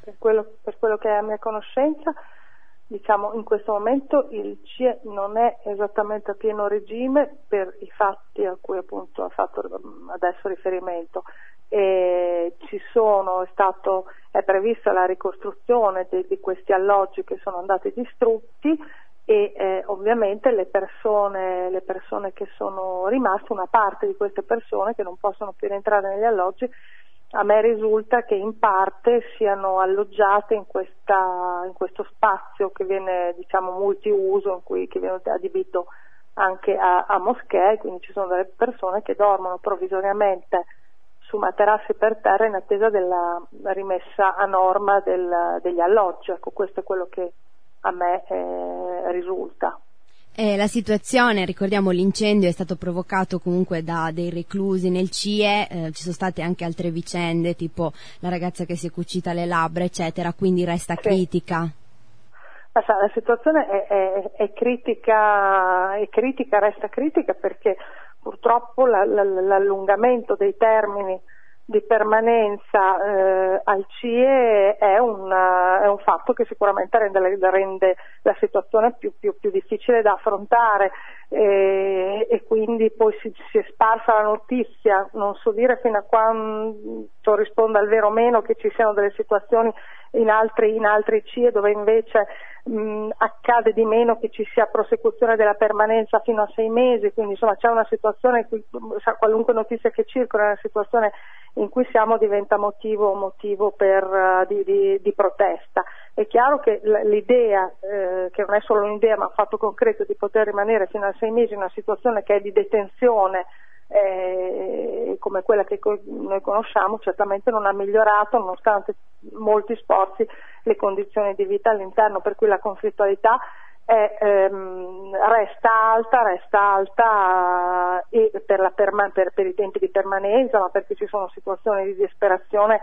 per quello che è a mia conoscenza, diciamo in questo momento il CIE non è esattamente a pieno regime per i fatti a cui appunto ha fatto adesso riferimento. È prevista la ricostruzione di questi alloggi che sono andati distrutti e ovviamente le persone che sono rimaste, una parte di queste persone che non possono più rientrare negli alloggi, a me risulta che in parte siano alloggiate in questo spazio che viene, diciamo, multiuso, che viene adibito anche a moschee, quindi ci sono delle persone che dormono provvisoriamente su materassi per terra in attesa della rimessa a norma degli alloggi. Ecco, questo è quello che a me risulta. La situazione, ricordiamo, l'incendio è stato provocato comunque da dei reclusi nel CIE, ci sono state anche altre vicende, tipo la ragazza che si è cucita le labbra, eccetera, quindi resta critica. La situazione è critica, resta critica perché purtroppo l'allungamento dei termini di permanenza al CIE è un fatto che sicuramente rende la situazione più difficile da affrontare e quindi poi si è sparsa la notizia, non so dire fino a quando risponda al vero o meno che ci siano delle situazioni in altri CIE dove invece accade di meno che ci sia prosecuzione della permanenza fino a 6 mesi, quindi insomma c'è una situazione in cui qualunque notizia che circola è una situazione in cui siamo diventa motivo di protesta. È chiaro che l'idea, che non è solo un'idea ma un fatto concreto, di poter rimanere fino a 6 mesi in una situazione che è di detenzione come quella che noi conosciamo, certamente non ha migliorato, nonostante molti sforzi, le condizioni di vita all'interno, per cui la conflittualità resta alta e per i tempi di permanenza, ma perché ci sono situazioni di disperazione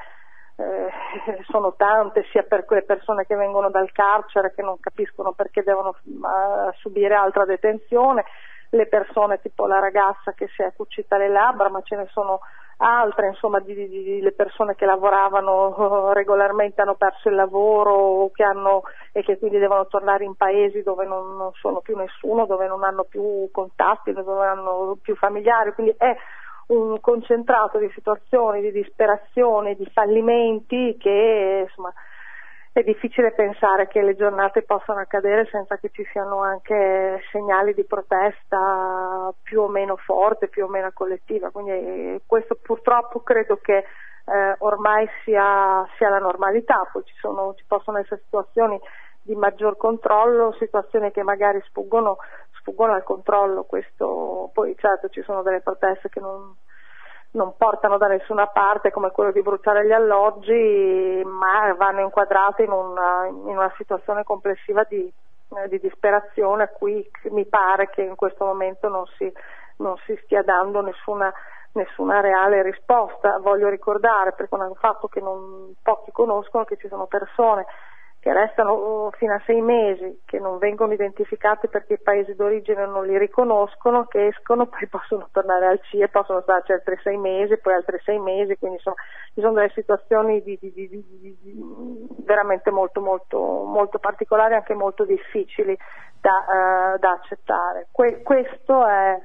sono tante, sia per quelle persone che vengono dal carcere che non capiscono perché devono subire altra detenzione, le persone tipo la ragazza che si è cucita le labbra, ma ce ne sono altre, insomma, le persone che lavoravano regolarmente hanno perso il lavoro e che quindi devono tornare in paesi dove non sono più nessuno, dove non hanno più contatti, dove non hanno più familiari, quindi è un concentrato di situazioni di disperazione, di fallimenti che insomma è difficile pensare che le giornate possano accadere senza che ci siano anche segnali di protesta più o meno forte, più o meno collettiva, quindi questo purtroppo credo che ormai sia la normalità. Poi ci possono essere situazioni di maggior controllo, situazioni che magari sfuggono al controllo, questo poi certo ci sono delle proteste che non portano da nessuna parte, come quello di bruciare gli alloggi, ma vanno inquadrate in una situazione complessiva di disperazione a cui mi pare che in questo momento non si stia dando nessuna reale risposta. Voglio ricordare, perché è un fatto che pochi conoscono, che ci sono persone che restano fino a 6 mesi, che non vengono identificati perché i paesi d'origine non li riconoscono, che escono, poi possono tornare al CIE, possono starci altri 6 mesi, poi altri 6 mesi, quindi insomma ci sono delle situazioni veramente molto molto molto particolari, anche molto difficili da accettare. Questo è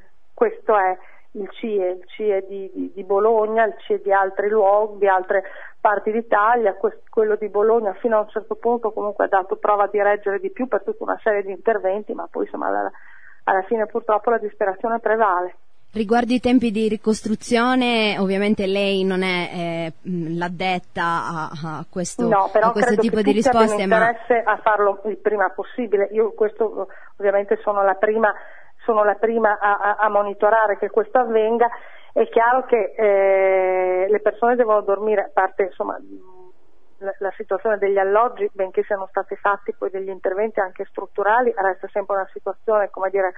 il CIE di Bologna, il CIE di altri luoghi, di altre parti d'Italia. Quello di Bologna fino a un certo punto comunque ha dato prova di reggere di più per tutta una serie di interventi, ma poi insomma alla fine purtroppo la disperazione prevale. Riguardo i tempi di ricostruzione, ovviamente lei non è l'addetta a questo tipo di risposte, ma interesse a farlo il prima possibile. Io questo ovviamente sono la prima a monitorare che questo avvenga. È chiaro che le persone devono dormire, a parte insomma la situazione degli alloggi, benché siano stati fatti poi degli interventi anche strutturali, resta sempre una situazione, come dire,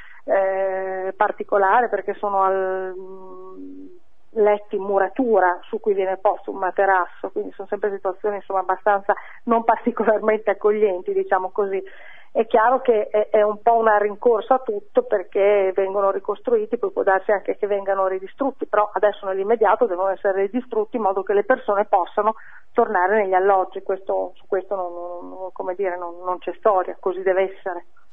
particolare, perché sono letti in muratura su cui viene posto un materasso, quindi sono sempre situazioni insomma abbastanza non particolarmente accoglienti, diciamo così. È chiaro che è un po' una rincorsa a tutto, perché vengono ricostruiti, poi può darsi anche che vengano ridistrutti, però adesso nell'immediato devono essere ridistrutti in modo che le persone possano tornare negli alloggi. Su questo non c'è storia, così deve essere.